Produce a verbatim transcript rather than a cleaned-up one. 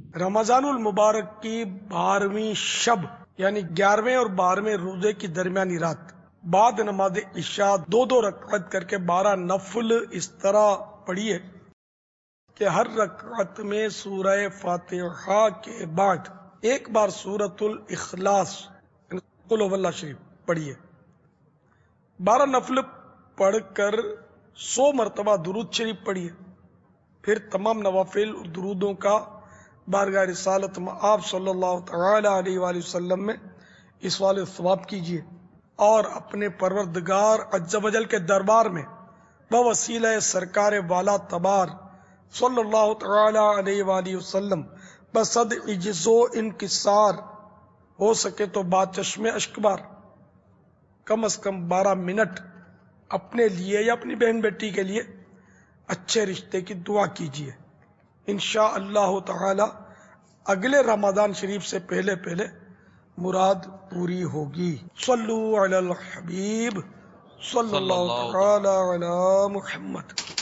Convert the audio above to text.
رمضان المبارک کی بارہویں شب یعنی گیارہویں اور بارہویں روزے کی درمیانی رات بعد نماز عشاء دو دو رکعت کر کے بارہ نفل اس طرح پڑھیے کہ ہر رکعت میں سورہ فاتحہ کے بعد ایک بار سورۃ الاخلاص قل هو اللہ شریف پڑھیے. بارہ نفل پڑھ کر سو مرتبہ درود شریف پڑھیے. پھر تمام نوافل اور درودوں کا بارگاہ رسالت میں آپ صلی اللہ تعالی علیہ وآلہ وسلم میں اس والے ثواب کیجیے اور اپنے پروردگار عز و جل کے دربار میں بوسیلہ سرکار والا تبار صلی اللہ تعالی علیہ وآلہ وسلم بصد عجز و انکسار ہو سکے تو بات چشم اشکبار کم از کم بارہ منٹ اپنے لیے یا اپنی بہن بیٹی کے لیے اچھے رشتے کی دعا کیجیے. انشاء اللہ تعالی اگلے رمضان شریف سے پہلے پہلے مراد پوری ہوگی. صلو علی الحبیب صلی اللہ تعالی علی محمد.